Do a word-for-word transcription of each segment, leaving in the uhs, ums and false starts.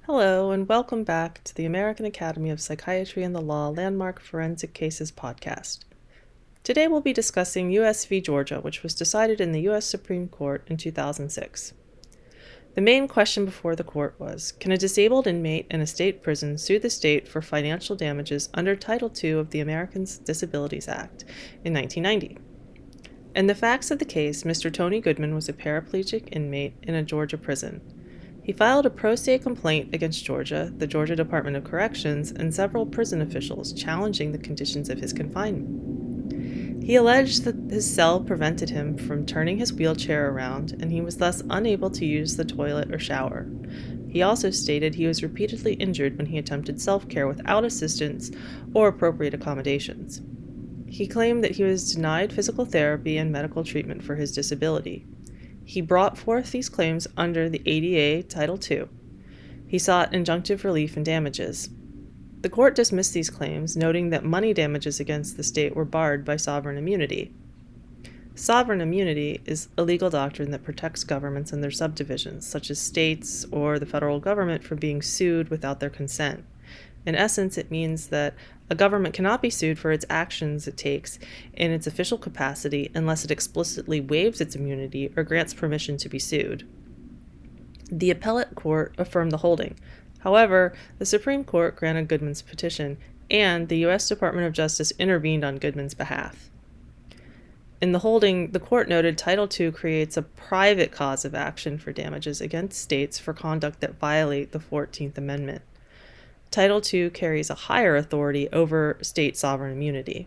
Hello, and welcome back to the American Academy of Psychiatry and the Law Landmark Forensic Cases podcast. Today we'll be discussing U S v. Georgia, which was decided in the U S Supreme Court in two thousand six. The main question before the court was, can a disabled inmate in a state prison sue the state for financial damages under Title two of the Americans with Disabilities Act in nineteen ninety? In the facts of the case, Mister Tony Goodman was a paraplegic inmate in a Georgia prison. He filed a pro se complaint against Georgia, the Georgia Department of Corrections, and several prison officials challenging the conditions of his confinement. He alleged that his cell prevented him from turning his wheelchair around, and he was thus unable to use the toilet or shower. He also stated he was repeatedly injured when he attempted self-care without assistance or appropriate accommodations. He claimed that he was denied physical therapy and medical treatment for his disability. He brought forth these claims under the A D A Title two. He sought injunctive relief and damages. The court dismissed these claims, noting that money damages against the state were barred by sovereign immunity. Sovereign immunity is a legal doctrine that protects governments and their subdivisions, such as states or the federal government, from being sued without their consent. In essence, it means that a government cannot be sued for its actions it takes in its official capacity unless it explicitly waives its immunity or grants permission to be sued. The appellate court affirmed the holding. However, the Supreme Court granted Goodman's petition, and the U S Department of Justice intervened on Goodman's behalf. In the holding, the court noted Title two creates a private cause of action for damages against states for conduct that violate the fourteenth Amendment. Title two carries a higher authority over state sovereign immunity.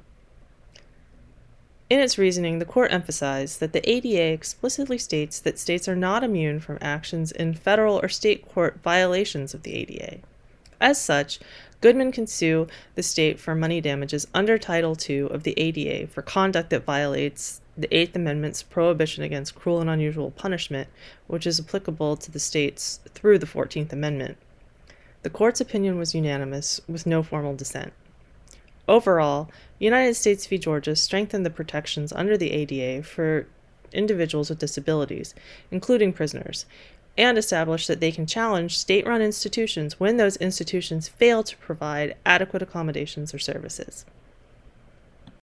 In its reasoning, the court emphasized that the A D A explicitly states that states are not immune from actions in federal or state court violations of the A D A. As such, Goodman can sue the state for money damages under Title two of the A D A for conduct that violates the Eighth Amendment's prohibition against cruel and unusual punishment, which is applicable to the states through the fourteenth Amendment. The court's opinion was unanimous, with no formal dissent. Overall, United States v. Georgia strengthened the protections under the A D A for individuals with disabilities, including prisoners, and established that they can challenge state-run institutions when those institutions fail to provide adequate accommodations or services.